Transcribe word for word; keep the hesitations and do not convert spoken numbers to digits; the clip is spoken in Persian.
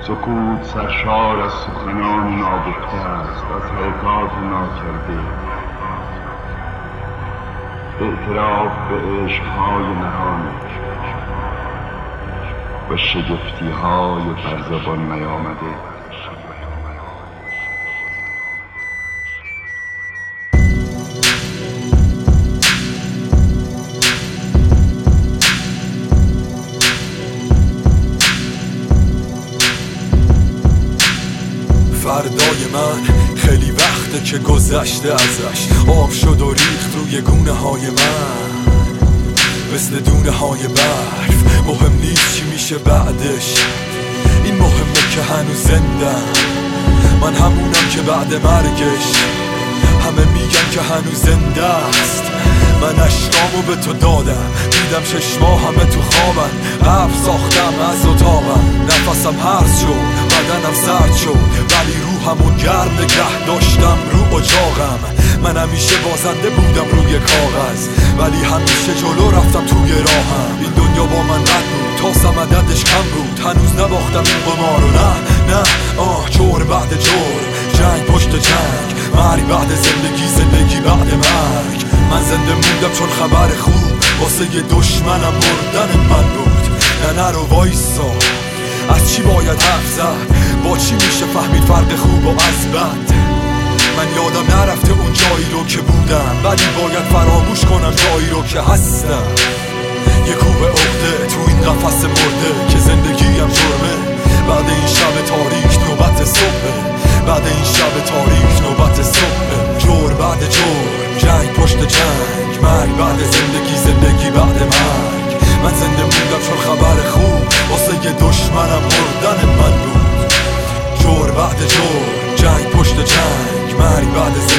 سکوت سرشار از سخنان ناگفته است، از حرکات ناکرده، اعتراف به عشقهای نهان و شگفتیهای بر زبان نیامده. فردای من خیلی وقته که گذشته ازش، آب شد و ریخت روی گونه های من مثل دونه های برف. مهم نیست چی میشه بعدش، این مهمه که هنوز زندم. من همونم که بعد مرگش همه میگن که هنوز زنده است. من اشکامو به تو دادم، دیدم ششما همه تو خوابن. قبر ساختم از اتاقم، نفسم هرز شد، بدنم سرد شد، ولی روحمو گرم نگه داشتم رو اجاقم. من همیشه بازنده بودم روی کاغذ، ولی همیشه جلو رفتم توی راهم. این دنیا با من رد بود، تاسم عددش کم بود، هنوز نباختم این قمارو. نه نه آه، جور بعد جور، جنگ پشت جنگ، مرگ بعد زندگی، زندگی بعد مرگ. من زنده موندم چون خبر خوب واسه یه دشمنم مردن من بود. نه نرو وایسا، از چی باید حرف زد، با چی میشه فهمید فرق خوب و از بد. من یادم نرفته اون جایی رو که بودم، ولی باید فراموش کنم جایی رو که هستم. یه کوه عقده تو این قفس مرده که زندگیم جرمه. بعد این شب تاریک نوبت صبحه، بعد این شب تاریک نوبت صبحه. جور بعد جور، جنگ پشت جنگ، مرگ بعد زندگی، زندگی بعد مرگ. من زنده موندم چون خبر خوب واسه یه دشمنم مردن من بود. جور بعد جور، جنگ پشت جنگ، مرگ بعد زندگی.